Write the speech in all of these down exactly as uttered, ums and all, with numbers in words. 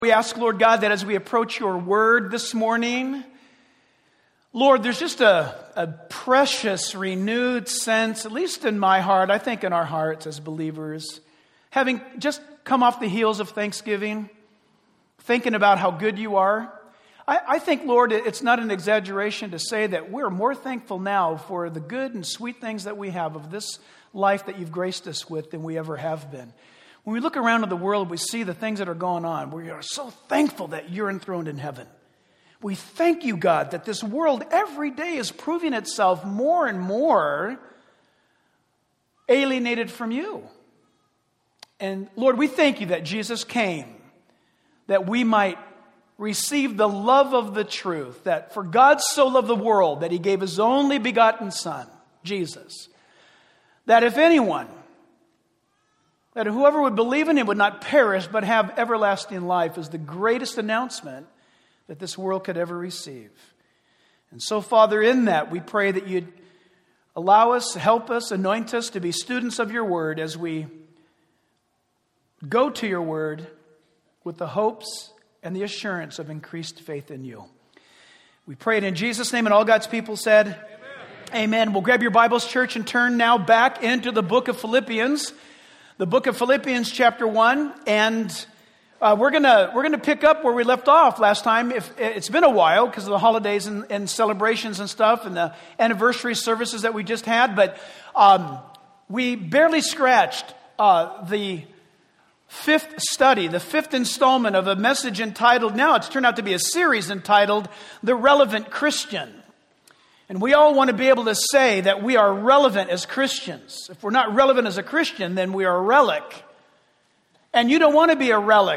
We ask, Lord God, that as we approach your word this morning, Lord, there's just a, a precious, renewed sense, at least in my heart, I think in our hearts as believers, having just come off the heels of Thanksgiving, thinking about how good you are. I, I think, Lord, it's not an exaggeration to say that we're more thankful now for the good and sweet things that we have of this life that you've graced us with than we ever have been. When we look around at the world, we see the things that are going on. We are so thankful that you're enthroned in heaven. We thank you, God, that this world every day is proving itself more and more alienated from you. And Lord, we thank you that Jesus came, that we might receive the love of the truth, that for God so loved the world that he gave his only begotten Son, Jesus, that if anyone, that whoever would believe in him would not perish but have everlasting life is the greatest announcement that this world could ever receive. And so, Father, in that, we pray that you'd allow us, help us, anoint us to be students of your word as we go to your word with the hopes and the assurance of increased faith in you. We pray it in Jesus' name, and all God's people said, Amen. Amen. We'll grab your Bibles, church, and turn now back into the book of Philippians. The book of Philippians, chapter one, and uh, we're gonna we're gonna pick up where we left off last time. If it's been a while because of the holidays and, and celebrations and stuff, and the anniversary services that we just had, but um, we barely scratched uh, the fifth study, the fifth installment of a message entitled. Now it's turned out to be a series entitled "The Relevant Christian." And we all want to be able to say that we are relevant as Christians. If we're not relevant as a Christian, then we are a relic. And you don't want to be a relic.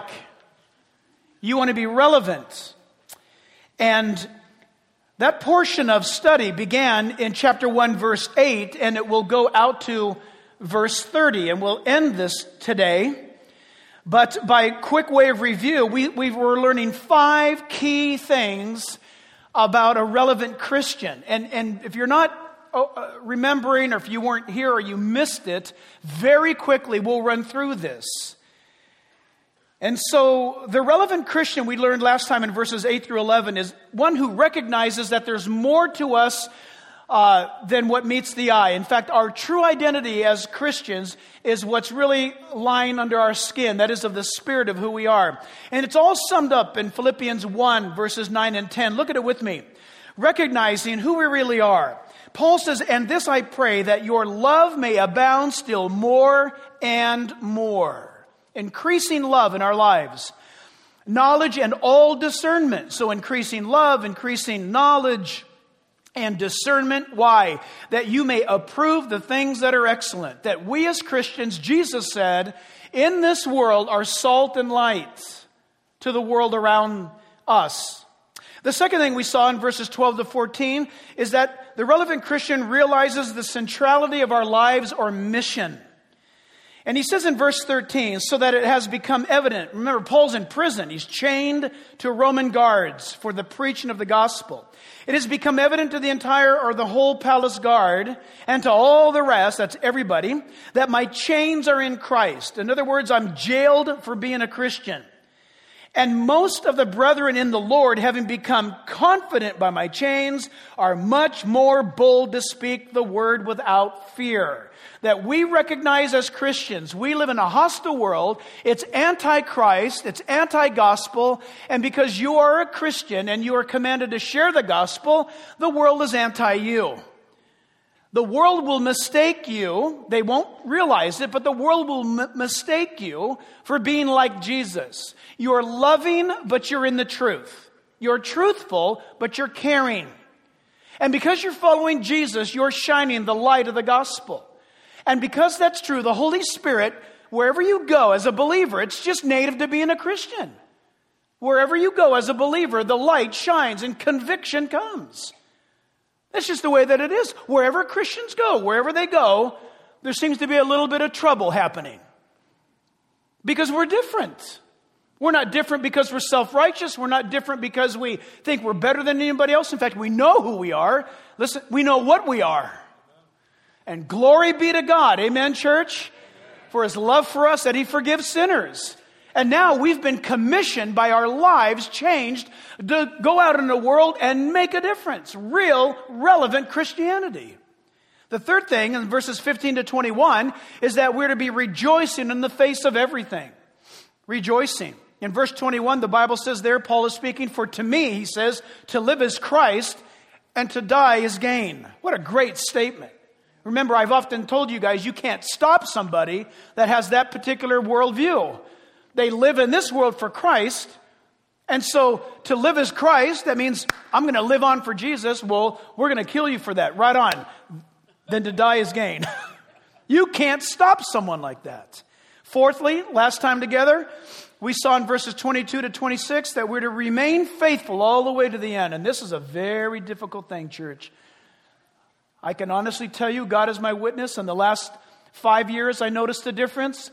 You want to be relevant. And that portion of study began in chapter one, verse eight, and it will go out to verse thirty. And we'll end this today. But by quick way of review, we, we were learning five key things about a relevant Christian. And, and if you're not uh, remembering, or if you weren't here or you missed it, very quickly we'll run through this. And so the relevant Christian we learned last time in verses eight through eleven is one who recognizes that there's more to us uh, than what meets the eye. In fact, our true identity as Christians is what's really lying under our skin. That is of the spirit of who we are. And it's all summed up in Philippians one, verses nine and ten. Look at it with me. Recognizing who we really are. Paul says, "And this I pray, that your love may abound still more and more." Increasing love in our lives. Knowledge and all discernment. So increasing love, increasing knowledge and discernment. Why? That you may approve the things that are excellent. That we as Christians, Jesus said, in this world are salt and light to the world around us. The second thing we saw in verses twelve to fourteen is that the relevant Christian realizes the centrality of our lives or mission. And he says in verse thirteen, so that it has become evident. Remember, Paul's in prison. He's chained to Roman guards for the preaching of the gospel. It has become evident to the entire or the whole palace guard and to all the rest, that's everybody, that my chains are in Christ. In other words, I'm jailed for being a Christian. And most of the brethren in the Lord, having become confident by my chains, are much more bold to speak the word without fear. That we recognize as Christians, we live in a hostile world. It's anti-Christ, it's anti-gospel, and because you are a Christian and you are commanded to share the gospel, the world is anti-you. The world will mistake you. They won't realize it, but the world will m- mistake you for being like Jesus. You're loving, but you're in the truth. You're truthful, but you're caring. And because you're following Jesus, you're shining the light of the gospel. And because that's true, the Holy Spirit, wherever you go as a believer, it's just native to being a Christian. Wherever you go as a believer, the light shines and conviction comes. That's just the way that it is. Wherever Christians go, wherever they go, there seems to be a little bit of trouble happening. Because we're different. We're not different because we're self-righteous. We're not different because we think we're better than anybody else. In fact, we know who we are. Listen, we know what we are. And glory be to God. Amen, church? For his love for us, that he forgives sinners. And now we've been commissioned by our lives changed to go out in the world and make a difference. Real, relevant Christianity. The third thing in verses fifteen to twenty-one is that we're to be rejoicing in the face of everything. Rejoicing. In verse twenty-one, the Bible says there, Paul is speaking, for to me, he says, to live is Christ and to die is gain. What a great statement. Remember, I've often told you guys, you can't stop somebody that has that particular worldview. They live in this world for Christ. And so to live as Christ, that means I'm going to live on for Jesus. Well, we're going to kill you for that. Right on. Then to die is gain. You can't stop someone like that. Fourthly, last time together, we saw in verses twenty-two to twenty-six that we're to remain faithful all the way to the end. And this is a very difficult thing, church. I can honestly tell you, God is my witness. In the last five years, I noticed a difference.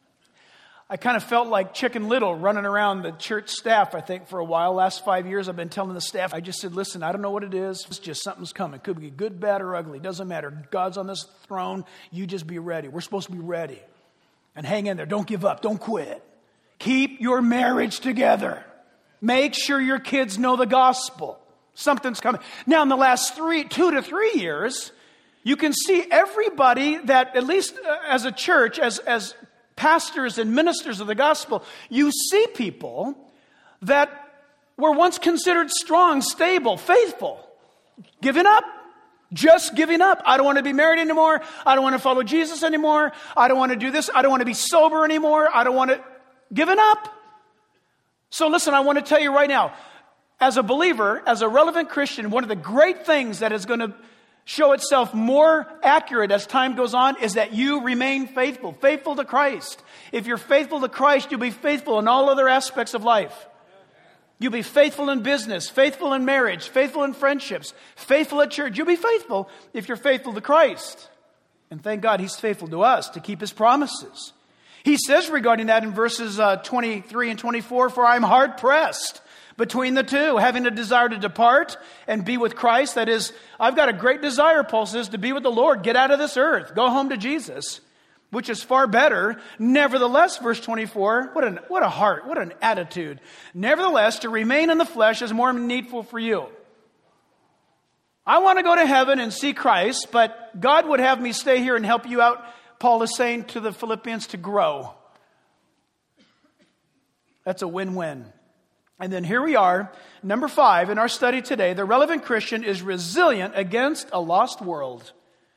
I kind of felt like Chicken Little running around the church staff, I think, for a while. Last five years, I've been telling the staff, I just said, listen, I don't know what it is. It's just something's coming. It could be good, bad, or ugly. Doesn't matter. God's on this throne. You just be ready. We're supposed to be ready. And hang in there. Don't give up. Don't quit. Keep your marriage together. Make sure your kids know the gospel. Something's coming. Now, in the last three, two to three years, you can see everybody that, at least as a church, as, as pastors and ministers of the gospel, you see people that were once considered strong, stable, faithful, giving up, just giving up. I don't want to be married anymore. I don't want to follow Jesus anymore. I don't want to do this. I don't want to be sober anymore. I don't want to, giving up. So listen, I want to tell you right now, as a believer, as a relevant Christian, one of the great things that is going to show itself more accurate as time goes on is that you remain faithful, faithful to Christ. If you're faithful to Christ, you'll be faithful in all other aspects of life. You'll be faithful in business, faithful in marriage, faithful in friendships, faithful at church. You'll be faithful if you're faithful to Christ. And thank God He's faithful to us to keep His promises. He says regarding that in verses uh, twenty-three and twenty-four, for I'm hard pressed between the two, having a desire to depart and be with Christ. That is, I've got a great desire, Paul says, to be with the Lord. Get out of this earth. Go home to Jesus, which is far better. Nevertheless, verse twenty-four, what, an, what a heart, what an attitude. Nevertheless, to remain in the flesh is more needful for you. I want to go to heaven and see Christ, but God would have me stay here and help you out, Paul is saying to the Philippians, to grow. That's a win-win. And then here we are, number five in our study today. The relevant Christian is resilient against a lost world.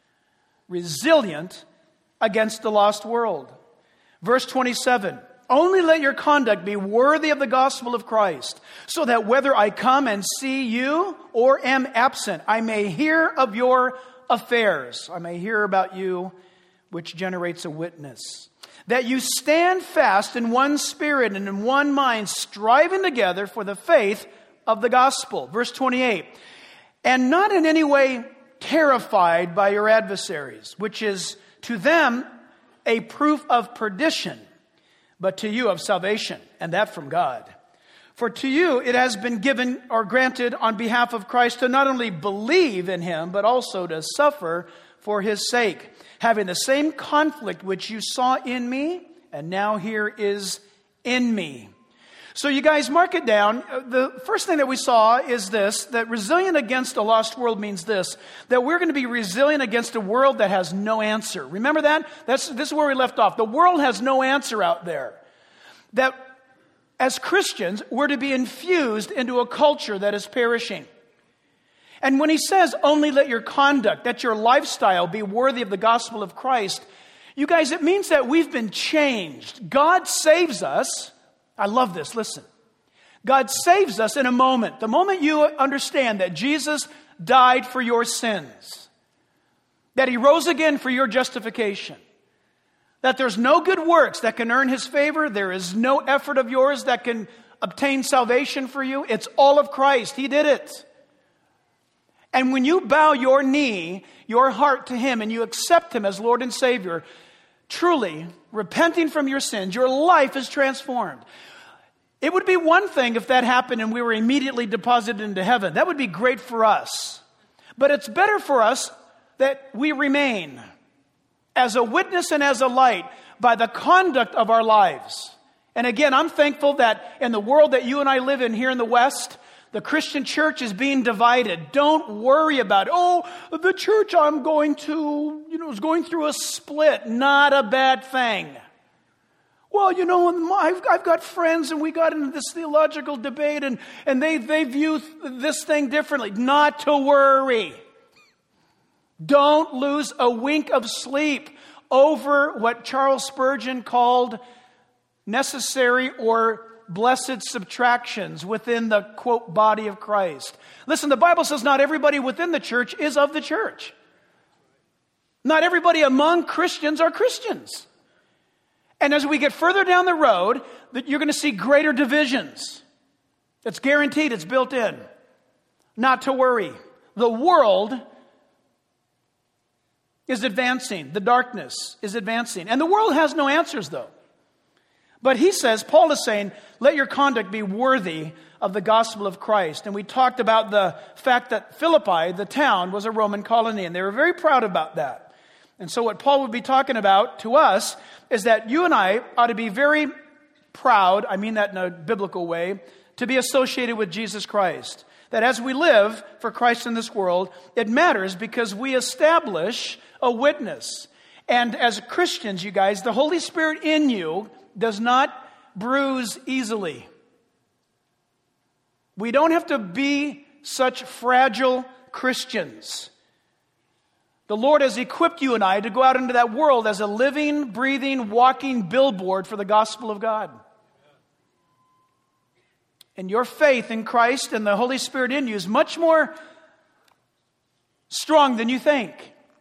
Resilient against the lost world. Verse twenty-seven, only let your conduct be worthy of the gospel of Christ, so that whether I come and see you or am absent, I may hear of your affairs. I may hear about you, which generates a witness. That you stand fast in one spirit and in one mind, striving together for the faith of the gospel. Verse twenty-eight, and not in any way terrified by your adversaries, which is to them a proof of perdition, but to you of salvation, and that from God. For to you it has been given or granted on behalf of Christ to not only believe in Him, but also to suffer for His sake, having the same conflict which you saw in me, and now here is in me. So you guys mark it down. The first thing that we saw is this, that resilient against a lost world means this, that we're going to be resilient against a world that has no answer. Remember that? That's, this is where we left off. The world has no answer out there. That as Christians, we're to be infused into a culture that is perishing. And when he says, only let your conduct, that your lifestyle be worthy of the gospel of Christ, you guys, it means that we've been changed. God saves us. I love this. Listen. God saves us in a moment. The moment you understand that Jesus died for your sins, that He rose again for your justification, that there's no good works that can earn His favor, there is no effort of yours that can obtain salvation for you. It's all of Christ. He did it. And when you bow your knee, your heart to Him, and you accept Him as Lord and Savior, truly, repenting from your sins, your life is transformed. It would be one thing if that happened and we were immediately deposited into heaven. That would be great for us. But it's better for us that we remain as a witness and as a light by the conduct of our lives. And again, I'm thankful that in the world that you and I live in here in the West, the Christian church is being divided. Don't worry about it. Oh, the church I'm going to, you know, is going through a split. Not a bad thing. Well, you know, I've, I've got friends and we got into this theological debate and, and they, they view this thing differently. Not to worry. Don't lose a wink of sleep over what Charles Spurgeon called necessary or blessed subtractions within the, quote, body of Christ. Listen, the Bible says not everybody within the church is of the church. Not everybody among Christians are Christians. And as we get further down the road, that you're going to see greater divisions. It's guaranteed, it's built in. Not to worry. The world is advancing. The darkness is advancing. And the world has no answers, though. But he says, Paul is saying, let your conduct be worthy of the gospel of Christ. And we talked about the fact that Philippi, the town, was a Roman colony, and they were very proud about that. And so what Paul would be talking about to us is that you and I ought to be very proud, I mean that in a biblical way, to be associated with Jesus Christ. That as we live for Christ in this world, it matters because we establish a witness. And as Christians, you guys, the Holy Spirit in you does not bruise easily. We don't have to be such fragile Christians. The Lord has equipped you and I to go out into that world as a living, breathing, walking billboard for the gospel of God. And your faith in Christ and the Holy Spirit in you is much more strong than you think.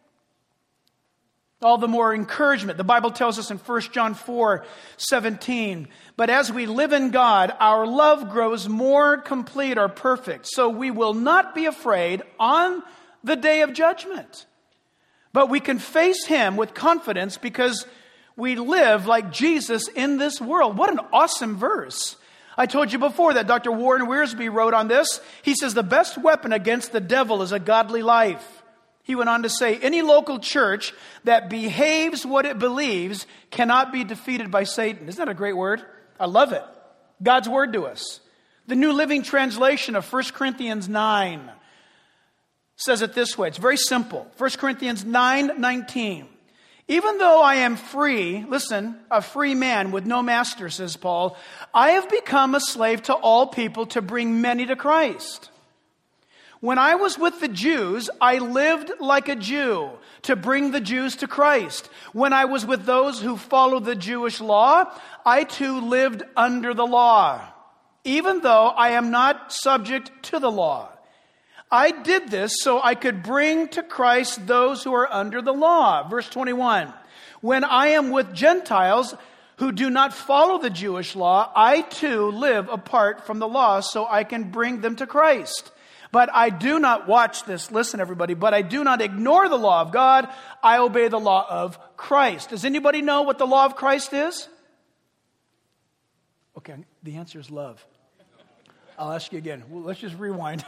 All the more encouragement. The Bible tells us in First John four seventeen, but as we live in God, our love grows more complete or perfect. So we will not be afraid on the day of judgment. But we can face Him with confidence because we live like Jesus in this world. What an awesome verse. I told you before that Doctor Warren Wiersbe wrote on this. He says the best weapon against the devil is a godly life. He went on to say, any local church that behaves what it believes cannot be defeated by Satan. Isn't that a great word? I love it. God's word to us. The New Living Translation of First Corinthians nine says it this way. It's very simple. First Corinthians nine nineteen. Even though I am free, listen, a free man with no master, says Paul, I have become a slave to all people to bring many to Christ. When I was with the Jews, I lived like a Jew to bring the Jews to Christ. When I was with those who follow the Jewish law, I too lived under the law, even though I am not subject to the law. I did this so I could bring to Christ those who are under the law. Verse twenty-one, when I am with Gentiles who do not follow the Jewish law, I too live apart from the law so I can bring them to Christ. But I do not, watch this, listen everybody, but I do not ignore the law of God. I obey the law of Christ. Does anybody know what the law of Christ is? Okay, the answer is love. I'll ask you again. Well, let's just rewind.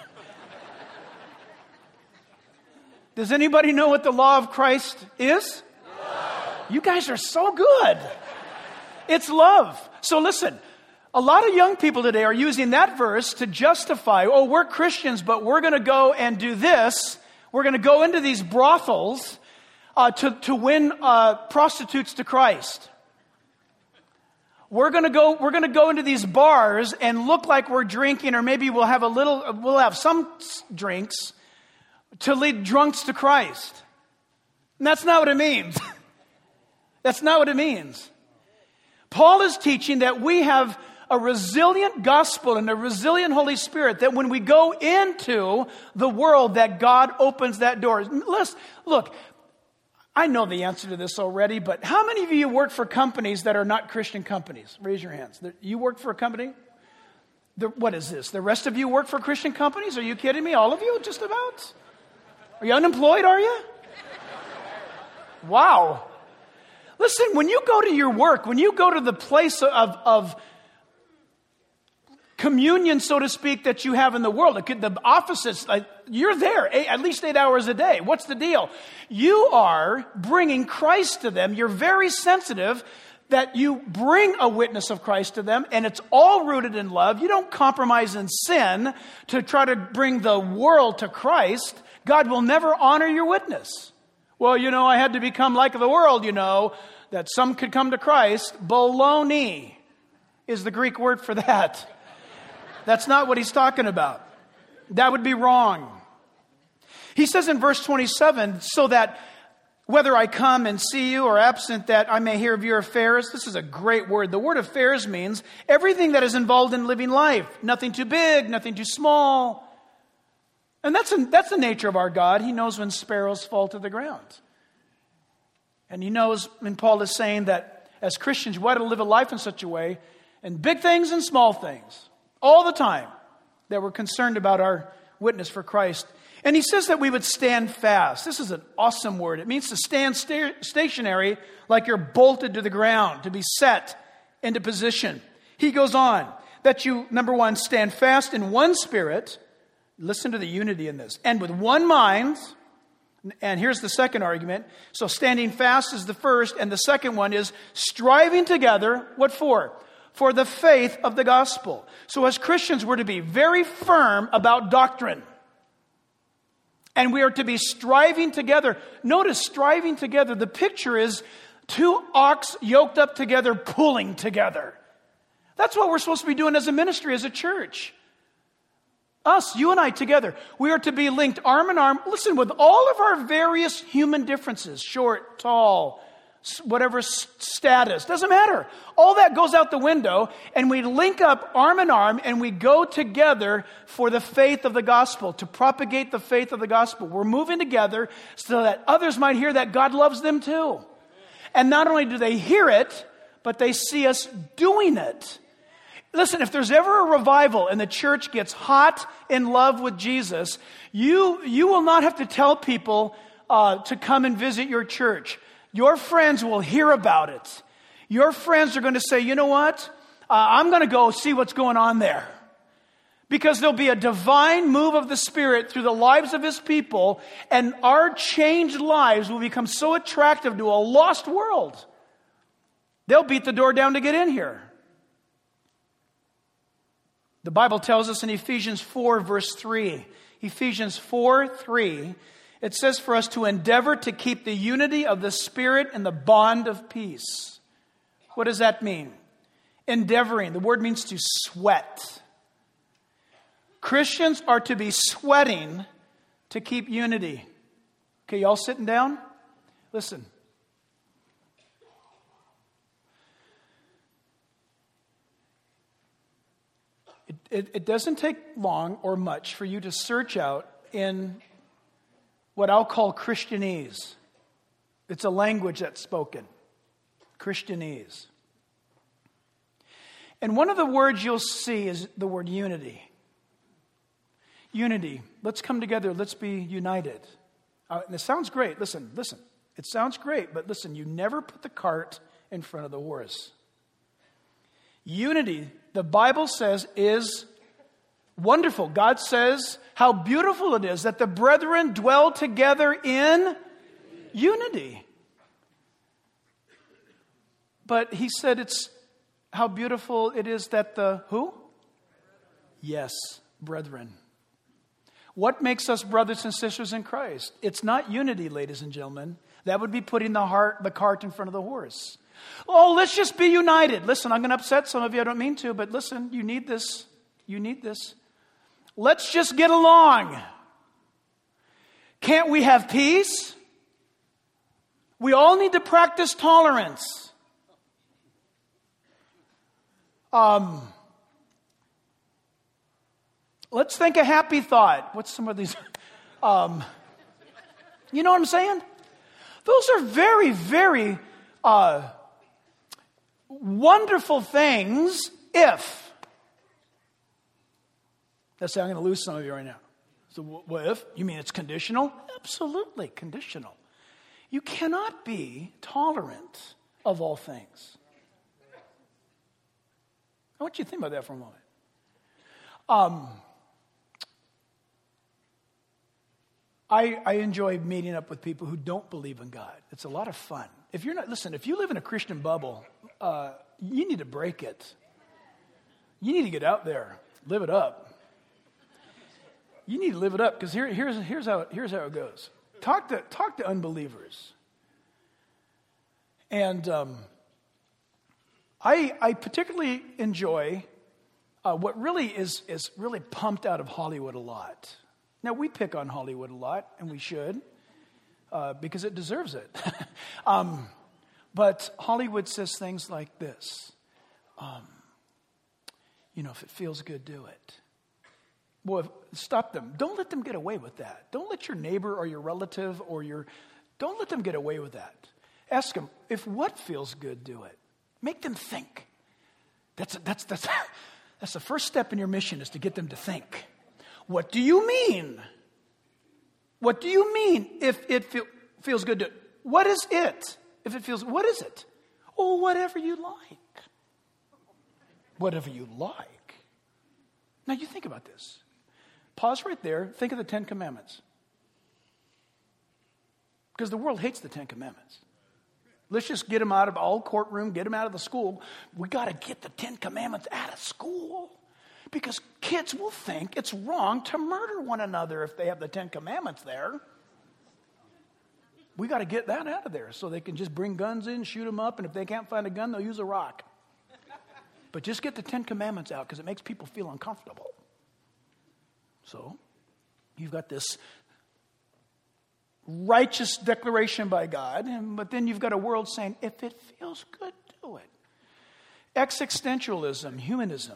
Does anybody know what the law of Christ is? Love. You guys are so good. It's love. So listen. A lot of young people today are using that verse to justify, oh, we're Christians, but we're going to go and do this. We're going to go into these brothels uh, to, to win uh, prostitutes to Christ. We're going to go, we're going to go into these bars and look like we're drinking, or maybe we'll have a little, we'll have some drinks to lead drunks to Christ. And that's not what it means. That's not what it means. Paul is teaching that we have a resilient gospel and a resilient Holy Spirit, that when we go into the world, that God opens that door. Listen, look, I know the answer to this already, but how many of you work for companies that are not Christian companies? Raise your hands. You work for a company? The, what is this? The rest of you work for Christian companies? Are you kidding me? All of you, just about? Are you unemployed, are you? Wow. Listen, when you go to your work, when you go to the place of, of communion, so to speak, that you have in the world, the offices, you're there eight, at least eight hours a day. What's the deal? You are bringing Christ to them. You're very sensitive that you bring a witness of Christ to them, and it's all rooted in love. You don't compromise in sin to try to bring the world to Christ. God will never honor your witness. Well, you know, I had to become like the world, you know, that some could come to Christ. Baloney is the Greek word for that. That's not what he's talking about. That would be wrong. He says in verse twenty-seven, so that whether I come and see you or absent, that I may hear of your affairs. This is a great word. The word affairs means everything that is involved in living life. Nothing too big, nothing too small. And that's, a, that's the nature of our God. He knows when sparrows fall to the ground. And he knows, and Paul is saying that as Christians, we ought to live a life in such a way, in big things and small things, all the time, that we're concerned about our witness for Christ. And he says that we would stand fast. This is an awesome word. It means to stand sta- stationary like you're bolted to the ground, to be set into position. He goes on, that you, number one, stand fast in one spirit. Listen to the unity in this. And with one mind. And here's the second argument. So standing fast is the first. And the second one is striving together. What for? For the faith of the gospel. So as Christians, we're to be very firm about doctrine. And we are to be striving together. Notice, striving together. The picture is two ox yoked up together, pulling together. That's what we're supposed to be doing as a ministry, as a church. Us, you and I together. We are to be linked arm in arm. Listen, with all of our various human differences, short, tall, whatever status, doesn't matter. All that goes out the window, and we link up arm in arm, and we go together for the faith of the gospel, to propagate the faith of the gospel. We're moving together so that others might hear that God loves them too. And not only do they hear it, but they see us doing it. Listen, if there's ever a revival and the church gets hot in love with Jesus, you, you will not have to tell people uh, to come and visit your church. Your friends will hear about it. Your friends are going to say, you know what? Uh, I'm going to go see what's going on there. Because there'll be a divine move of the Spirit through the lives of His people, and our changed lives will become so attractive to a lost world. They'll beat the door down to get in here. The Bible tells us in Ephesians four, verse three, Ephesians four, three, it says for us to endeavor to keep the unity of the Spirit in the bond of peace. What does that mean? Endeavoring. The word means to sweat. Christians are to be sweating to keep unity. Okay, y'all sitting down? Listen. It, it, it doesn't take long or much for you to search out in what I'll call Christianese. It's a language that's spoken. Christianese. And one of the words you'll see is the word unity. Unity. Let's come together. Let's be united. Uh, and it sounds great. Listen, listen. It sounds great, but listen, you never put the cart in front of the horse. Unity, the Bible says, is wonderful. God says how beautiful it is that the brethren dwell together in unity. But he said it's how beautiful it is that the who? Yes, brethren. What makes us brothers and sisters in Christ? It's not unity, ladies and gentlemen. That would be putting the heart, the cart in front of the horse. Oh, let's just be united. Listen, I'm going to upset some of you. I don't mean to, but listen, you need this. You need this. Let's just get along. Can't we have peace? We all need to practice tolerance. Um, let's think a happy thought. What's some of these? Um, you know what I'm saying? Those are very, very uh, wonderful things if. That's I'm going to lose some of you right now. So what if? You mean it's conditional? Absolutely conditional. You cannot be tolerant of all things. I want you to think about that for a moment. Um, I, I enjoy meeting up with people who don't believe in God. It's a lot of fun. If you're not, listen, if you live in a Christian bubble, uh, you need to break it. You need to get out there, live it up. You need to live it up, because here, here's, here's, how, here's how it goes. Talk to, talk to unbelievers. And um, I, I particularly enjoy uh, what really is, is really pumped out of Hollywood a lot. Now, we pick on Hollywood a lot, and we should, uh, because it deserves it. um, but Hollywood says things like this. Um, you know, if it feels good, do it. Boy, stop them. Don't let them get away with that. Don't let your neighbor or your relative or your, don't let them get away with that. Ask them, if what feels good, do it. Make them think. That's, that's, that's, that's the first step in your mission, is to get them to think. What do you mean? What do you mean if it feel, feels good to, what is it? If it feels, what is it? Oh, whatever you like. Whatever you like. Now you think about this. Pause right there. Think of the Ten Commandments. Because the world hates the Ten Commandments. Let's just get them out of all courtroom, get them out of the school. We got to get the Ten Commandments out of school. Because kids will think it's wrong to murder one another if they have the Ten Commandments there. We got to get that out of there so they can just bring guns in, shoot them up, and if they can't find a gun, they'll use a rock. But just get the Ten Commandments out, because it makes people feel uncomfortable. So, you've got this righteous declaration by God, and, but then you've got a world saying, if it feels good, do it. Existentialism, humanism.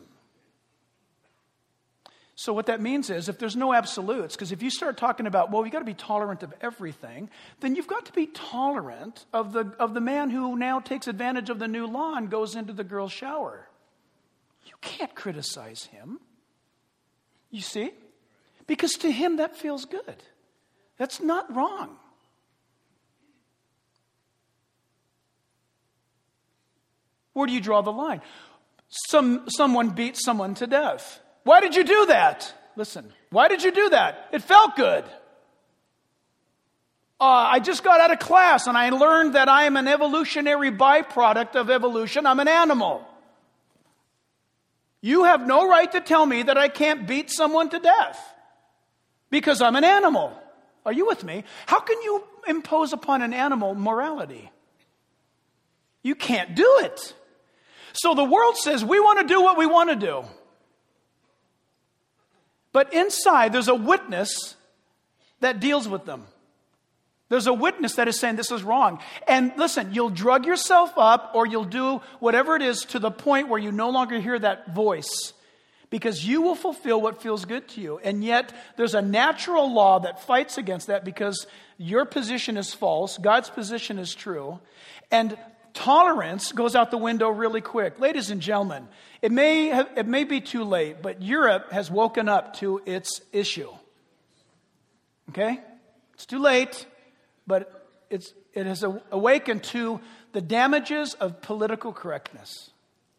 So what that means is, if there's no absolutes, because if you start talking about, well, you've got to be tolerant of everything, then you've got to be tolerant of the, of the man who now takes advantage of the new law and goes into the girl's shower. You can't criticize him. You see? Because to him that feels good. That's not wrong. Where do you draw the line? Some someone beat someone to death. Why did you do that? Listen, why did you do that? It felt good. Uh, I just got out of class and I learned that I am an evolutionary byproduct of evolution. I'm an animal. You have no right to tell me that I can't beat someone to death because I'm an animal. Are you with me? How can you impose upon an animal morality? You can't do it. So the world says we want to do what we want to do. But inside there's a witness that deals with them. There's a witness that is saying this is wrong. And listen, you'll drug yourself up or you'll do whatever it is to the point where you no longer hear that voice. Because you will fulfill what feels good to you. And yet there's a natural law that fights against that because your position is false. God's position is true. And tolerance goes out the window really quick. Ladies and gentlemen, it may have, it may be too late, but Europe has woken up to its issue. Okay? It's too late. But it's, it has awakened to the damages of political correctness.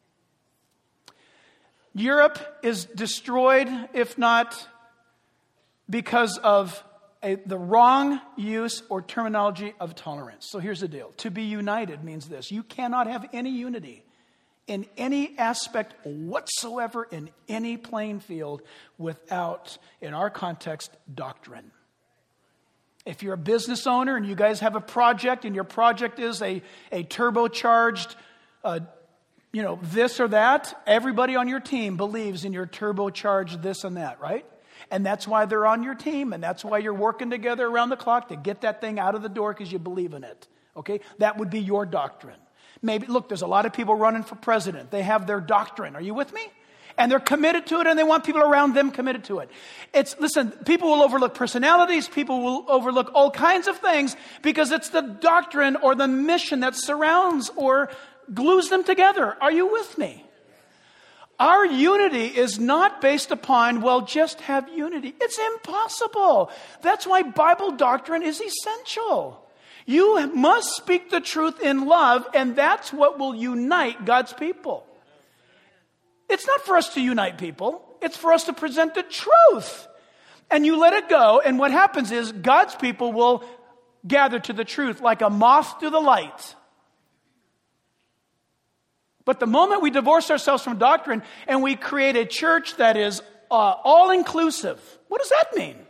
Europe is destroyed, if not because of a, the wrong use or terminology of tolerance. So here's the deal. To be united means this. You cannot have any unity in any aspect whatsoever in any playing field without, in our context, doctrine. If you're a business owner and you guys have a project and your project is a, a turbocharged, uh, you know, this or that, everybody on your team believes in your turbocharged this and that, right? And that's why they're on your team, and that's why you're working together around the clock to get that thing out of the door because you believe in it, okay? That would be your doctrine. Maybe, look, there's a lot of people running for president. They have their doctrine. Are you with me? And they're committed to it, and they want people around them committed to it. It's, listen, people will overlook personalities. People will overlook all kinds of things because it's the doctrine or the mission that surrounds or glues them together. Are you with me? Our unity is not based upon, well, just have unity. It's impossible. That's why Bible doctrine is essential. You must speak the truth in love, and that's what will unite God's people. It's not for us to unite people. It's for us to present the truth. And you let it go, and what happens is God's people will gather to the truth like a moth to the light. But the moment we divorce ourselves from doctrine and we create a church that is uh, all-inclusive, what does that mean?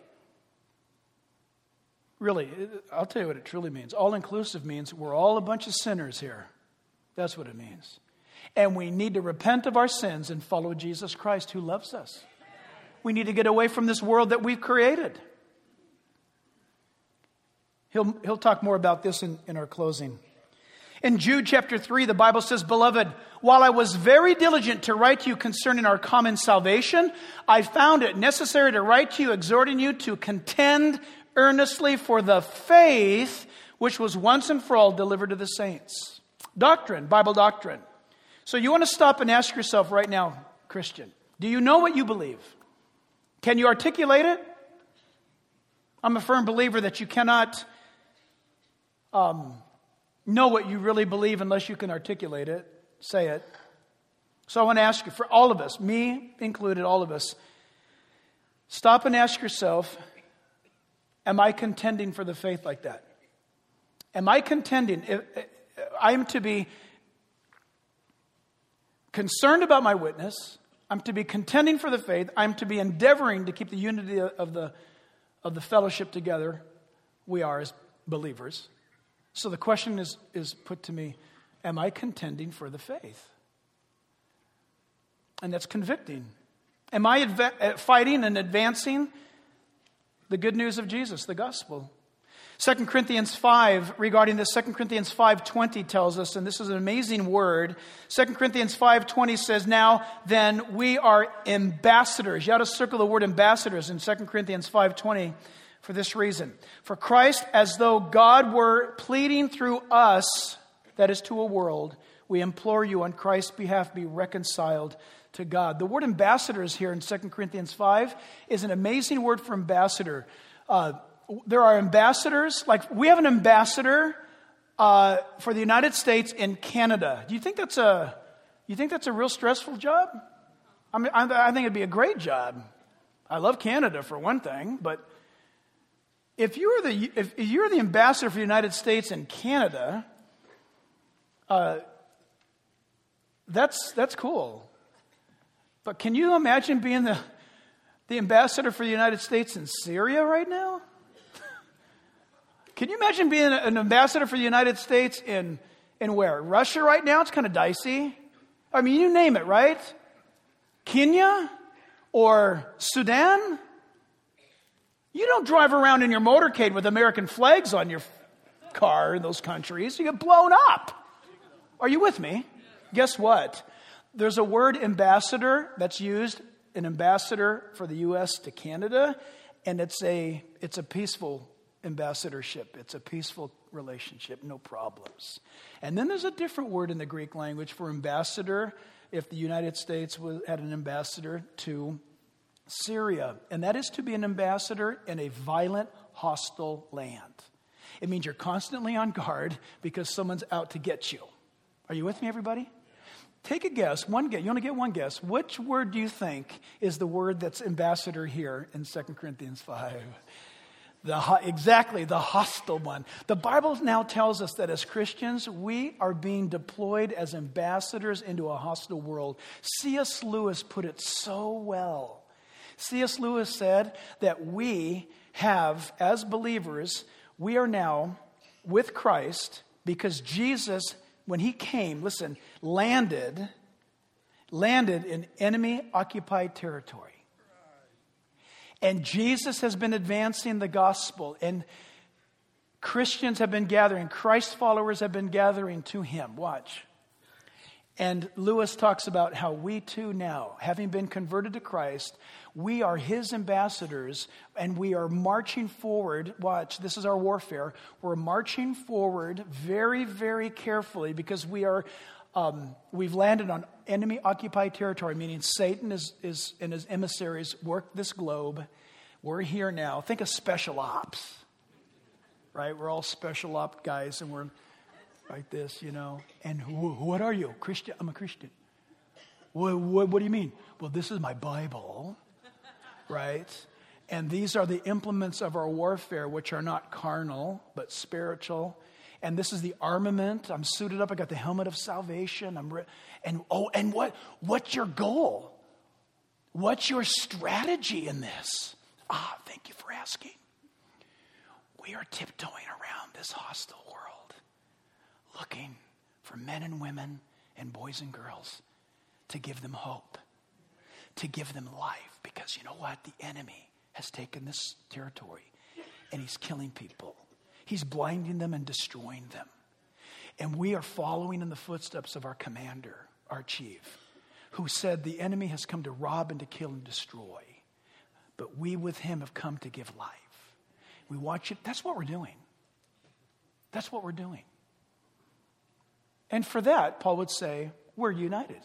Really, I'll tell you what it truly means. All-inclusive means we're all a bunch of sinners here. That's what it means. And we need to repent of our sins and follow Jesus Christ who loves us. We need to get away from this world that we've created. He'll, he'll talk more about this in, in our closing. In Jude chapter three, the Bible says, "Beloved, while I was very diligent to write to you concerning our common salvation, I found it necessary to write to you, exhorting you to contend earnestly for the faith which was once and for all delivered to the saints." Doctrine, Bible doctrine. So you want to stop and ask yourself right now, Christian, do you know what you believe? Can you articulate it? I'm a firm believer that you cannot um, know what you really believe unless you can articulate it, say it. So I want to ask you, for all of us, me included, all of us, stop and ask yourself, am I contending for the faith like that? Am I contending? If, if I'm to be concerned about my witness. I'm to be contending for the faith. I'm to be endeavoring to keep the unity of the, of the fellowship together. We are as believers. So the question is, is put to me, am I contending for the faith? And that's convicting. Am I adv- fighting and advancing the good news of Jesus, the gospel? Second Corinthians five, regarding this, Second Corinthians five twenty tells us, and this is an amazing word. Second Corinthians five twenty says, "Now then we are ambassadors." You ought to circle the word ambassadors in Second Corinthians five twenty for this reason. "For Christ, as though God were pleading through us, that is to a world, we implore you on Christ's behalf, be reconciled to God." The word ambassadors here in Second Corinthians five is an amazing word for ambassador. Uh, there are ambassadors, like we have an ambassador uh, for the United States in Canada. Do you think that's a, you think that's a real stressful job? I mean, I, I think it'd be a great job. I love Canada for one thing, but if you're the if you're the ambassador for the United States in Canada, uh, that's that's cool. But can you imagine being the, the ambassador for the United States in Syria right now? Can you imagine being an ambassador for the United States in, in where? Russia right now? It's kind of dicey. I mean, you name it, right? Kenya or Sudan? You don't drive around in your motorcade with American flags on your car in those countries. You get blown up. Are you with me? Guess what? There's a word ambassador that's used, an ambassador for the U S to Canada, and it's a it's a peaceful ambassadorship. It's a peaceful relationship, no problems. And then there's a different word in the Greek language for ambassador if the United States was, had an ambassador to Syria, and that is to be an ambassador in a violent, hostile land. It means you're constantly on guard because someone's out to get you. Are you with me, everybody? Take a guess, one guess. You only get one guess. Which word do you think is the word that's ambassador here in Second Corinthians five? The, exactly, the hostile one. The Bible now tells us that as Christians, we are being deployed as ambassadors into a hostile world. C S Lewis put it so well. C S Lewis said that we have, as believers, we are now with Christ because Jesus, when he came, listen, landed, landed in enemy-occupied territory. And Jesus has been advancing the gospel, and Christians have been gathering, Christ followers have been gathering to him. Watch. And Lewis talks about how we too now, having been converted to Christ, we are his ambassadors, and we are marching forward. Watch, this is our warfare. We're marching forward very, very carefully because we are, um, we've landed on enemy-occupied territory, meaning Satan is, is and his emissaries work this globe. We're here now. Think of special ops, right? We're all special op guys, and we're like this, you know. And who, what are you? Christian? I'm a Christian. What, what, what do you mean? Well, this is my Bible, right? And these are the implements of our warfare, which are not carnal, but spiritual. And this is the armament. I'm suited up. I got the helmet of salvation. I'm re- and oh, and what what's your goal? What's your strategy in this? Ah, thank you for asking. We are tiptoeing around this hostile world, looking for men and women and boys and girls to give them hope, to give them life. Because you know what? The enemy has taken this territory and he's killing people. He's blinding them and destroying them. And we are following in the footsteps of our commander, our chief, who said the enemy has come to rob and to kill and destroy. But we with him have come to give life. We watch it. That's what we're doing. That's what we're doing. And for that, Paul would say, we're united.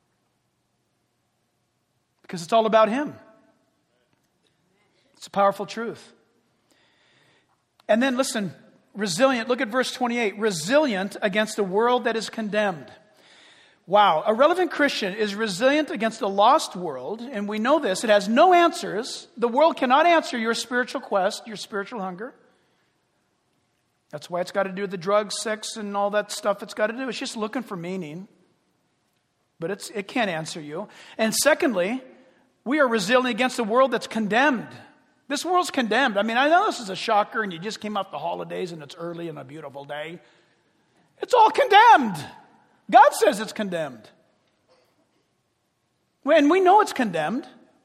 Because it's all about him. It's a powerful truth. And then listen, resilient, look at verse twenty-eight. Resilient against a world that is condemned. Wow, a relevant Christian is resilient against a lost world, and we know this. It has no answers. The world cannot answer your spiritual quest, your spiritual hunger. That's why it's got to do with the drugs, sex, and all that stuff it's got to do. It's just looking for meaning. But it's it can't answer you. And secondly, we are resilient against a world that's condemned. This world's condemned. I mean, I know this is a shocker, and you just came off the holidays, and it's early and a beautiful day. It's all condemned. God says it's condemned. And we know it's condemned.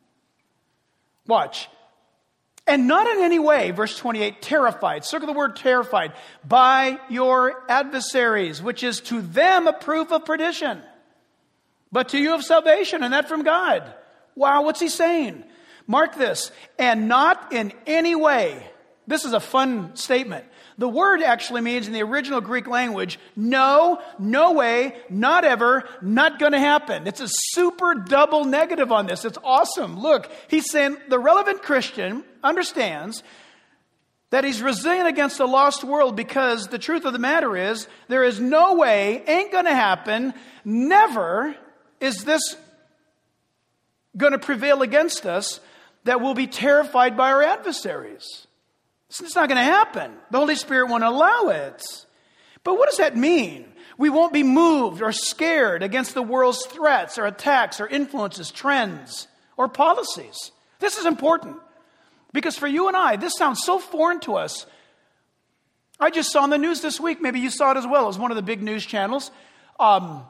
Watch. And not in any way, verse twenty-eight, terrified. Circle the word terrified. By your adversaries, which is to them a proof of perdition, but to you of salvation, and that from God. Wow, what's he saying? Mark this. And not in any way. This is a fun statement. The word actually means in the original Greek language, no, no way, not ever, not going to happen. It's a super double negative on this. It's awesome. Look, he's saying the relevant Christian understands that he's resilient against a lost world because the truth of the matter is there is no way, ain't going to happen, never is this going to prevail against us that we'll be terrified by our adversaries. It's not going to happen. The Holy Spirit won't allow it. But what does that mean? We won't be moved or scared against the world's threats or attacks or influences, trends, or policies. This is important. Because for you and I, this sounds so foreign to us. I just saw on the news this week, maybe you saw it as well, it was one of the big news channels. Um,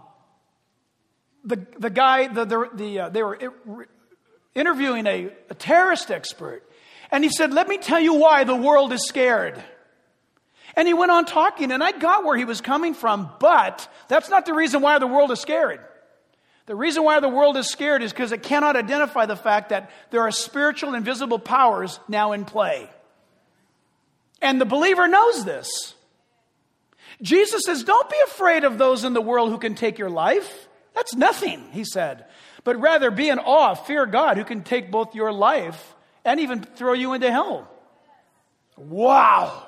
the the guy, the, the, the uh, they were interviewing a, a terrorist expert. And he said, let me tell you why the world is scared. And he went on talking, and I got where he was coming from, but that's not the reason why the world is scared. The reason why the world is scared is because it cannot identify the fact that there are spiritual invisible powers now in play. And the believer knows this. Jesus says, don't be afraid of those in the world who can take your life. That's nothing, he said. But rather be in awe, fear God, who can take both your life and even throw you into hell. Wow.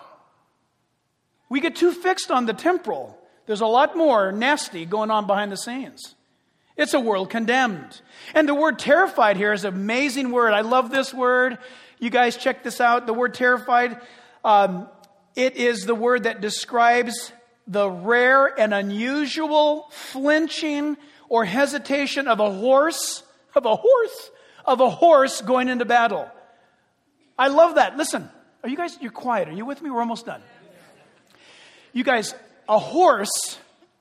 We get too fixed on the temporal. There's a lot more nasty going on behind the scenes. It's a world condemned. And the word terrified here is an amazing word. I love this word. You guys check this out. The word terrified, um, it is the word that describes the rare and unusual flinching or hesitation of a horse, of a horse, of a horse going into battle. I love that. Listen, are you guys, you're quiet. Are you with me? We're almost done. You guys, a horse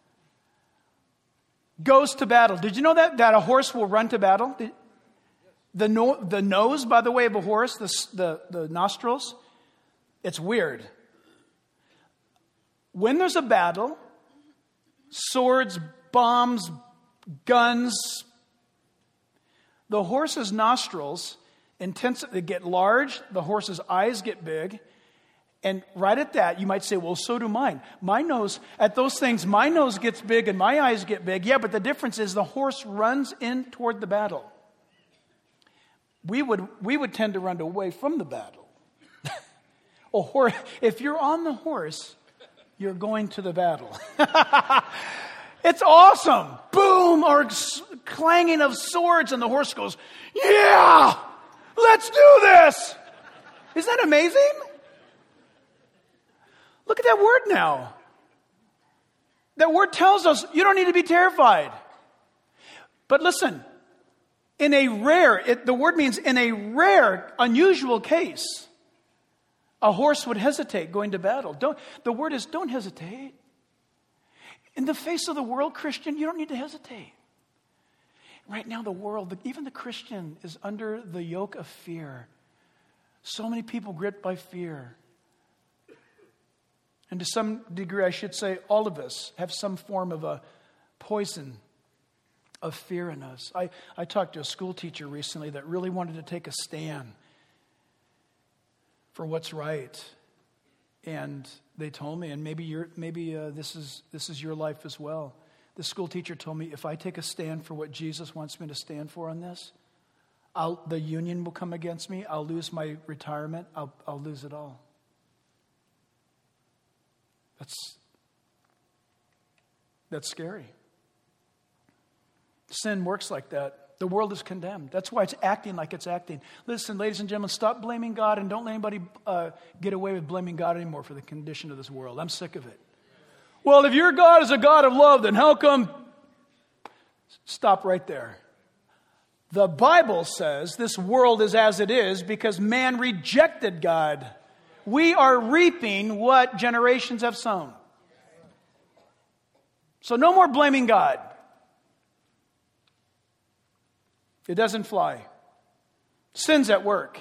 goes to battle. Did you know that, that a horse will run to battle? The, no, the nose, by the way, of a horse, the, the, the nostrils, it's weird. When there's a battle, swords, bombs, guns, the horse's nostrils intensely get large, the horse's eyes get big, and right at that, you might say, well, so do mine. My nose, at those things, my nose gets big and my eyes get big. Yeah, but the difference is the horse runs in toward the battle. We would we would tend to run away from the battle. A horse, if you're on the horse, you're going to the battle. It's awesome. Boom, or clanging of swords, and the horse goes, yeah, let's do this. Isn't that amazing? Look at that word now. That word tells us you don't need to be terrified. But listen, in a rare, it, the word means in a rare, unusual case, a horse would hesitate going to battle. Don't, the word is don't hesitate. In the face of the world, Christian, you don't need to hesitate. Right now, the world, even the Christian, is under the yoke of fear. So many people gripped by fear. And to some degree, I should say, all of us have some form of a poison of fear in us. I, I talked to a school teacher recently that really wanted to take a stand for what's right. And they told me, and maybe you're, maybe uh, this is this is your life as well. The school teacher told me, if I take a stand for what Jesus wants me to stand for on this, I'll, the union will come against me. I'll lose my retirement. I'll, I'll lose it all. That's, that's scary. Sin works like that. The world is condemned. That's why it's acting like it's acting. Listen, ladies and gentlemen, stop blaming God and don't let anybody uh, get away with blaming God anymore for the condition of this world. I'm sick of it. Well, if your God is a God of love, then how come? Stop right there. The Bible says this world is as it is because man rejected God. We are reaping what generations have sown. So no more blaming God. It doesn't fly. Sin's at work.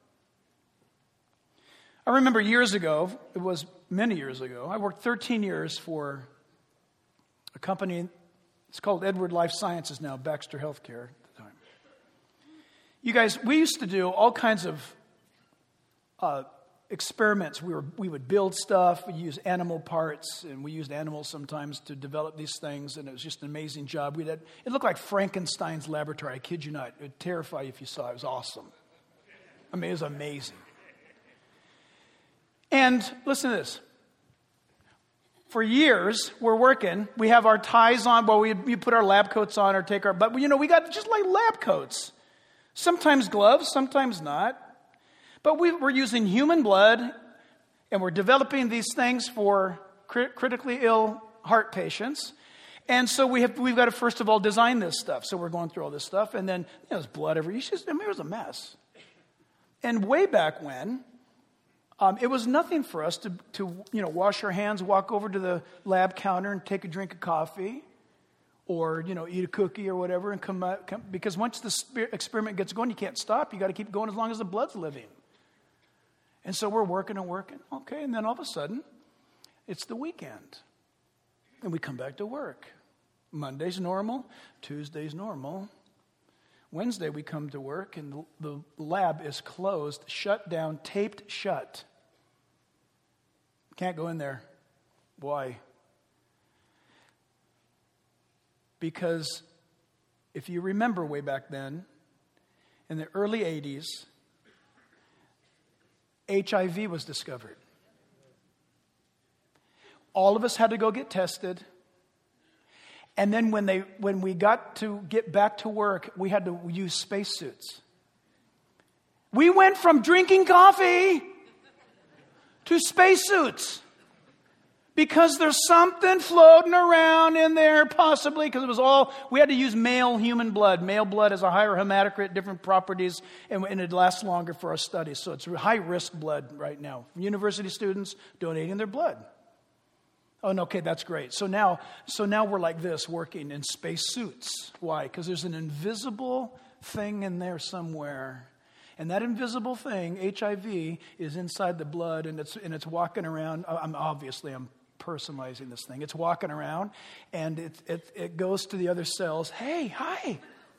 I remember years ago, it was many years ago, I worked thirteen years for a company, it's called Edward Life Sciences now, Baxter Healthcare at the time. You guys, we used to do all kinds of uh, experiments. We were we would build stuff, we use animal parts, and we used animals sometimes to develop these things, and it was just an amazing job. We had, it looked like Frankenstein's laboratory, I kid you not. It would terrify you if you saw it. It was awesome. I mean, it was amazing. And listen to this. For years, we're working. We have our ties on. Well, we, we put our lab coats on or take our... But, you know, we got just like lab coats. Sometimes gloves, sometimes not. But we, we're using human blood, and we're developing these things for crit- critically ill heart patients. And so we have, we've got to, first of all, design this stuff. So we're going through all this stuff. And then, you know, there's blood everywhere. Just, I mean, it was a mess. And way back when... Um, it was nothing for us to, to, you know, wash our hands, walk over to the lab counter and take a drink of coffee or, you know, eat a cookie or whatever and come out. Come, because once the spe- experiment gets going, you can't stop. You got to keep going as long as the blood's living. And so we're working and working. Okay, and then all of a sudden, it's the weekend. And we come back to work. Monday's normal. Tuesday's normal. Wednesday we come to work and the lab is closed, shut down, taped shut. Can't go in there. Why? Because if you remember way back then, in the early eighties, H I V was discovered. All of us had to go get tested. And then when they when we got to get back to work, we had to use spacesuits. We went from drinking coffee to spacesuits because there's something floating around in there, possibly, because it was all, we had to use male human blood. Male blood has a higher hematocrit, different properties, and, and it lasts longer for our studies. So it's high-risk blood right now. University students donating their blood. Oh, no, okay, that's great. So now, so now we're like this, working in space suits. Why? Because there's an invisible thing in there somewhere. And that invisible thing, H I V, is inside the blood, and it's and it's walking around. I'm obviously I'm personalizing this thing. It's walking around, and it it it goes to the other cells. Hey, hi.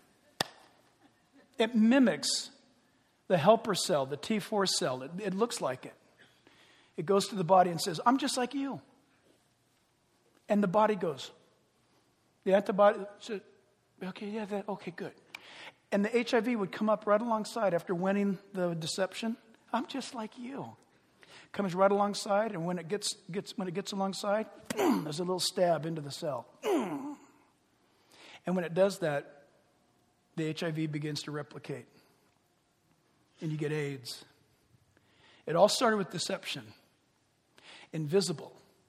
It mimics the helper cell, the T four cell. It, it looks like it. It goes to the body and says, "I'm just like you." And the body goes, the antibody says, okay, yeah, that, okay, good. And the H I V would come up right alongside after winning the deception. I'm just like you. Comes right alongside, and when it gets gets when it gets alongside, there's a little stab into the cell. And when it does that, the H I V begins to replicate. And you get AIDS. It all started with deception. Invisible.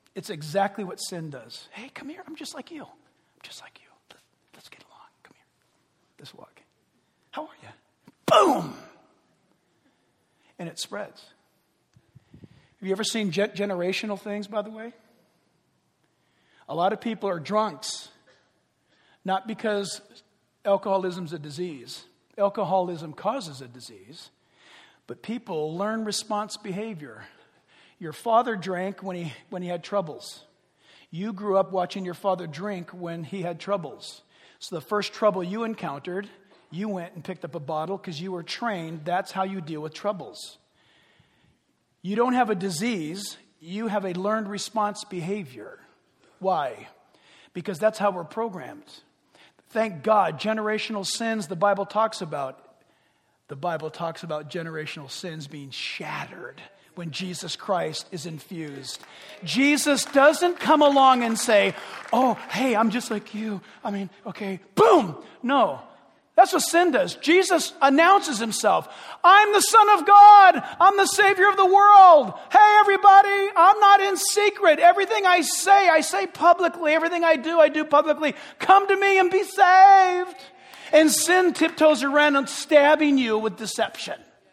It's exactly what sin does. Hey, come here. I'm just like you. I'm just like you. Let's get along. Come here. Let's walk. How are you? Boom! And it spreads. Have you ever seen ge- generational things, by the way? A lot of people are drunks, not because alcoholism's a disease. Alcoholism causes a disease, but people learn response behavior. Your father drank when he when he had troubles. You grew up watching your father drink when he had troubles. So the first trouble you encountered, you went and picked up a bottle because you were trained. That's how you deal with troubles. You don't have a disease. You have a learned response behavior. Why? Because that's how we're programmed. Thank God, generational sins the Bible talks about. The Bible talks about generational sins being shattered when Jesus Christ is infused. Jesus doesn't come along and say, oh, hey, I'm just like you. I mean, okay, boom. No, that's what sin does. Jesus announces himself. I'm the Son of God. I'm the Savior of the world. Hey, everybody, I'm not in secret. Everything I say, I say publicly. Everything I do, I do publicly. Come to me and be saved. And sin tiptoes around and stabbing you with deception.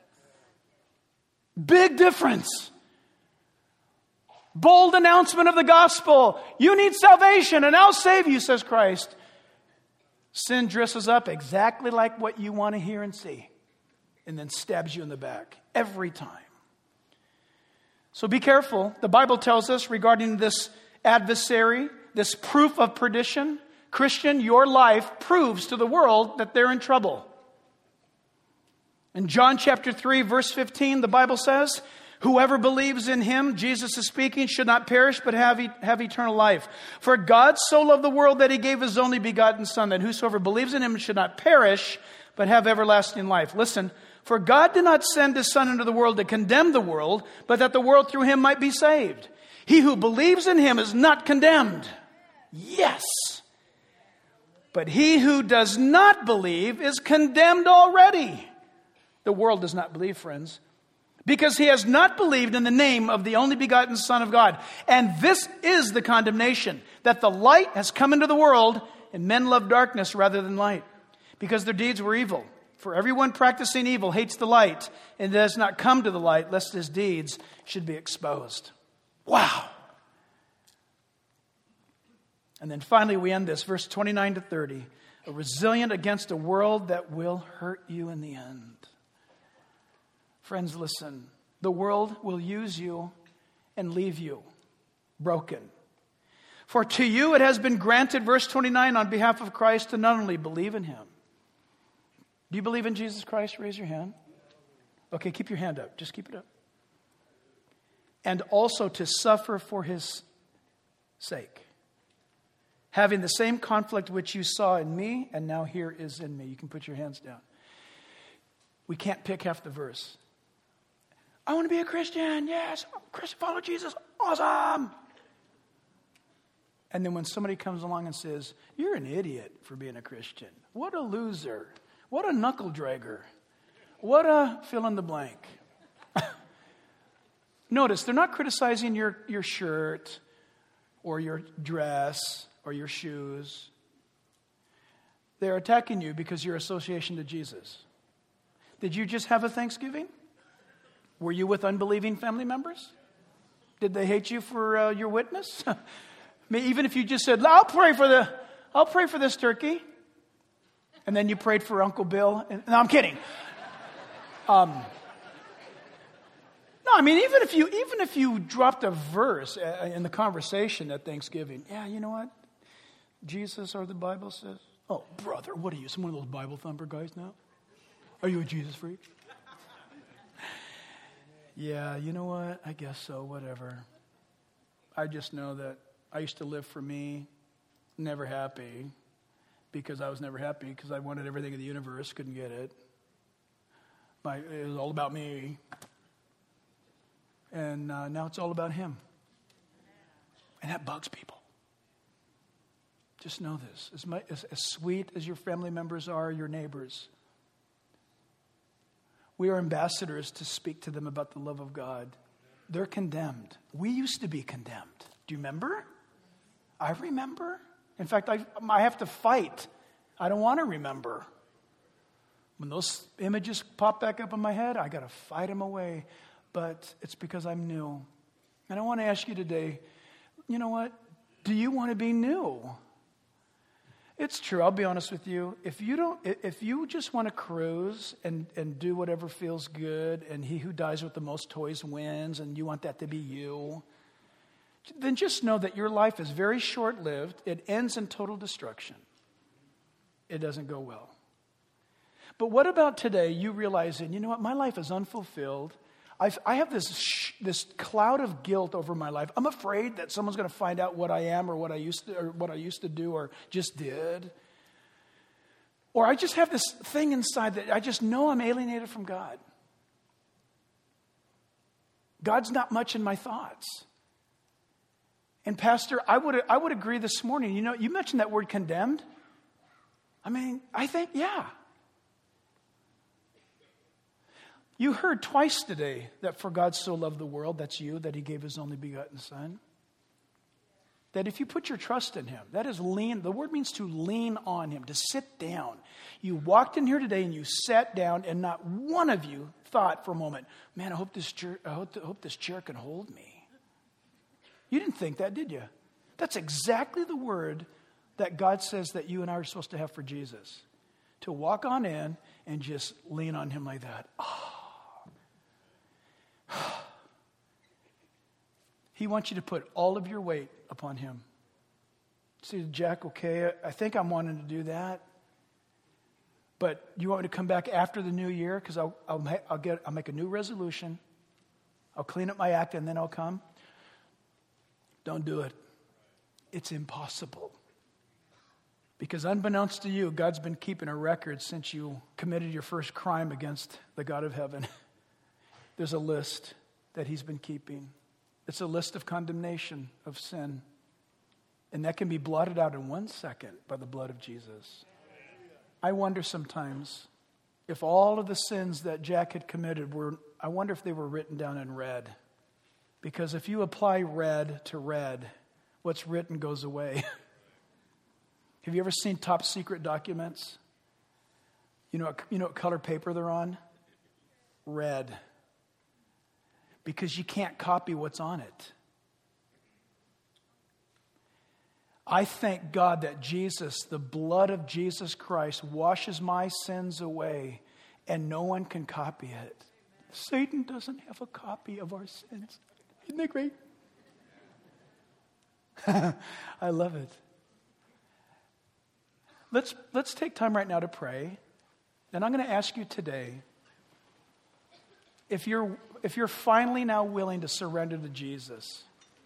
Big difference. Bold announcement of the gospel. You need salvation and I'll save you, says Christ. Sin dresses up exactly like what you want to hear and see. And then stabs you in the back. Every time. So be careful. The Bible tells us regarding this adversary, this proof of perdition. Christian, your life proves to the world that they're in trouble. In John chapter three, verse fifteen, the Bible says, whoever believes in him, Jesus is speaking, should not perish but have, e- have eternal life. For God so loved the world that he gave his only begotten Son, that whosoever believes in him should not perish but have everlasting life. Listen, for God did not send his Son into the world to condemn the world, but that the world through him might be saved. He who believes in him is not condemned. Yes. But he who does not believe is condemned already. The world does not believe, friends, because he has not believed in the name of the only begotten Son of God. And this is the condemnation, that the light has come into the world, and men love darkness rather than light, because their deeds were evil. For everyone practicing evil hates the light, and does not come to the light, lest his deeds should be exposed. Wow. And then finally we end this, verse twenty-nine to thirty. A resilient against a world that will hurt you in the end. Friends, listen. The world will use you and leave you broken. For to you it has been granted, verse twenty-nine, on behalf of Christ, to not only believe in him. Do you believe in Jesus Christ? Raise your hand. Okay, keep your hand up. Just keep it up. And also to suffer for his sake. Having the same conflict which you saw in me, and now here is in me. You can put your hands down. We can't pick half the verse. I want to be a Christian. Yes, I'm a Christian. Follow Jesus. Awesome. And then when somebody comes along and says, you're an idiot for being a Christian. What a loser. What a knuckle dragger. What a fill in the blank. Notice, they're not criticizing your, your shirt or your dress or your shoes. They're attacking you because your association to Jesus. Did you just have a Thanksgiving? Were you with unbelieving family members? Did they hate you for uh, your witness? I mean, even if you just said, I'll pray for the, I'll pray for this turkey. And then you prayed for Uncle Bill. And, no, I'm kidding. Um, no, I mean, even if you, even if you dropped a verse in the conversation at Thanksgiving, yeah, you know what? Jesus or the Bible says, oh, brother, what are you, some one of those Bible thumper guys now? Are you a Jesus freak? Yeah, you know what? I guess so, whatever. I just know that I used to live for me, never happy, because I was never happy because I wanted everything in the universe, couldn't get it. My, it was all about me. And uh, now it's all about him. And that bugs people. Just know this. As, my, as, as sweet as your family members are, your neighbors, we are ambassadors to speak to them about the love of God. They're condemned. We used to be condemned. Do you remember? I remember. In fact, I, I have to fight. I don't want to remember. When those images pop back up in my head, I got to fight them away. But it's because I'm new. And I want to ask you today, you know what? Do you want to be new? It's true. I'll be honest with you. If you don't, if you just want to cruise and, and do whatever feels good, and he who dies with the most toys wins, and you want that to be you, then just know that your life is very short-lived. It ends in total destruction. It doesn't go well. But what about today? You realizing, you know what? My life is unfulfilled. I've, I have this sh- this cloud of guilt over my life. I'm afraid that someone's going to find out what I am or what I used to or what I used to do or just did. Or I just have this thing inside that I just know I'm alienated from God. God's not much in my thoughts. And Pastor, I would I would agree this morning. You know, you mentioned that word condemned. I mean, I think, yeah. You heard twice today that for God so loved the world, that's you, that he gave his only begotten son. That if you put your trust in him, that is lean, the word means to lean on him, to sit down. You walked in here today and you sat down and not one of you thought for a moment, man, I hope this chair, I hope, I hope this chair can hold me. You didn't think that, did you? That's exactly the word that God says that you and I are supposed to have for Jesus. To walk on in and just lean on him like that. Oh. He wants you to put all of your weight upon him. See, Jack, okay, I think I'm wanting to do that. But you want me to come back after the new year? Because I'll, I'll, I'll, get, I'll make a new resolution. I'll clean up my act and then I'll come. Don't do it. It's impossible. Because unbeknownst to you, God's been keeping a record since you committed your first crime against the God of heaven. There's a list that he's been keeping. It's a list of condemnation of sin. And that can be blotted out in one second by the blood of Jesus. I wonder sometimes if all of the sins that Jack had committed were, I wonder if they were written down in red. Because if you apply red to red, what's written goes away. Have you ever seen top secret documents? You know, you know what color paper they're on? Red. Because you can't copy what's on it. I thank God that Jesus, the blood of Jesus Christ, washes my sins away and no one can copy it. Satan doesn't have a copy of our sins. Isn't that great? I love it. Let's, let's take time right now to pray. And I'm going to ask you today, if you're, if you're finally now willing to surrender to Jesus.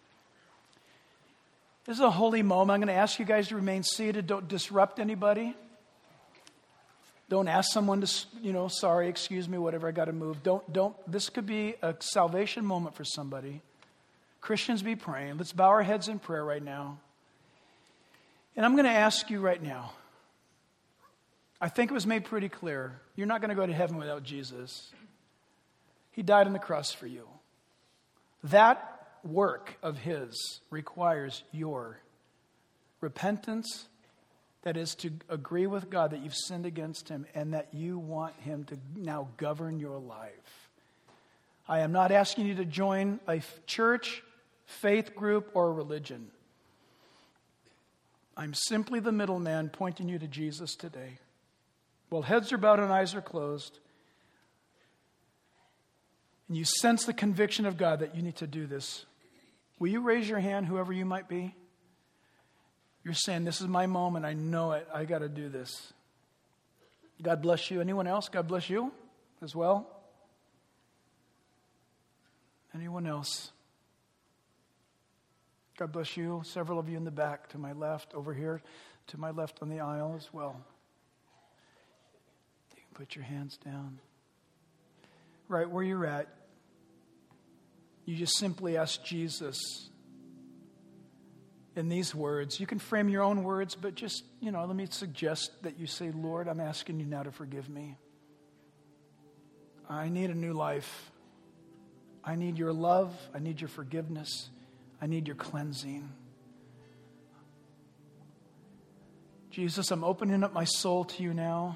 This is a holy moment. I'm going to ask you guys to remain seated. Don't disrupt anybody. Don't ask someone to, you know, sorry, excuse me, whatever, I got to move. Don't, don't, this could be a salvation moment for somebody. Christians, be praying. Let's bow our heads in prayer right now. And I'm going to ask you right now. I think it was made pretty clear. You're not going to go to heaven without Jesus. He died on the cross for you. That work of his requires your repentance, that is to agree with God that you've sinned against him and that you want him to now govern your life. I am not asking you to join a church, faith group, or religion. I'm simply the middleman pointing you to Jesus today. While heads are bowed and eyes are closed, and you sense the conviction of God that you need to do this, will you raise your hand, whoever you might be? You're saying, this is my moment. I know it. I got to do this. God bless you. Anyone else? God bless you as well. Anyone else? God bless you. Several of you in the back, to my left, over here, to my left on the aisle as well. You can put your hands down. Right where you're at, you just simply ask Jesus in these words. You can frame your own words, but just, you know, let me suggest that you say, Lord, I'm asking you now to forgive me. I need a new life. I need your love. I need your forgiveness. I need your cleansing. Jesus, I'm opening up my soul to you now.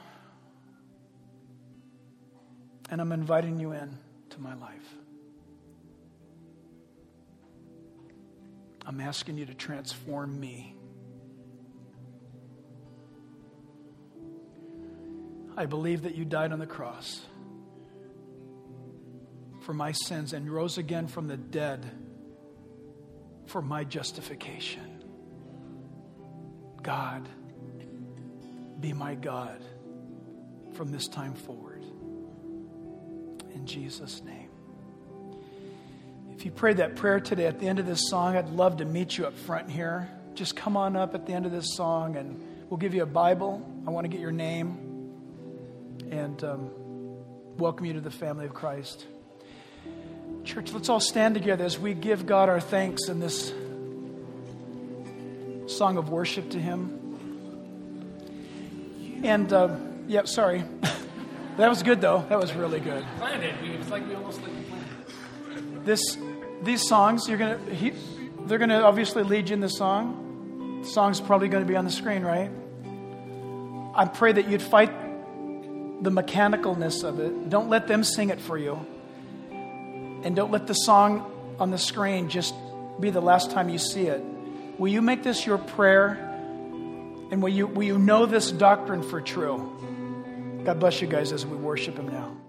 And I'm inviting you in to my life. I'm asking you to transform me. I believe that you died on the cross for my sins and rose again from the dead for my justification. God, be my God from this time forward. In Jesus' name. If you prayed that prayer today at the end of this song, I'd love to meet you up front here. Just come on up at the end of this song and we'll give you a Bible. I want to get your name and um, welcome you to the family of Christ. Church, let's all stand together as we give God our thanks in this song of worship to Him. And, uh, yeah, sorry. That was good, though. That was really good. Planned it. It's like we almost like we planned it. This, these songs, you're gonna, he, they're gonna obviously lead you in the song. The song's probably going to be on the screen, right? I pray that you'd fight the mechanicalness of it. Don't let them sing it for you. And don't let the song on the screen just be the last time you see it. Will you make this your prayer? And will you, will you know this doctrine for true? God bless you guys as we worship Him now.